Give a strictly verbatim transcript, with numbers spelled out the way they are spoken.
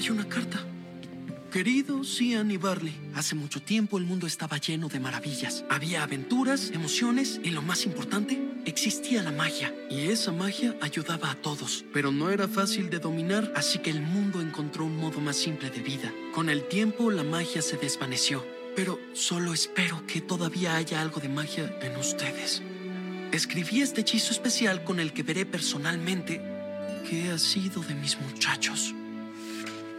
Hay una carta. Querido Cian y Barley, hace mucho tiempo el mundo estaba lleno de maravillas. Había aventuras, emociones y lo más importante, existía la magia. Y esa magia ayudaba a todos. Pero no era fácil de dominar, así que el mundo encontró un modo más simple de vida. Con el tiempo la magia se desvaneció. Pero solo espero que todavía haya algo de magia en ustedes. Escribí este hechizo especial con el que veré personalmente qué ha sido de mis muchachos.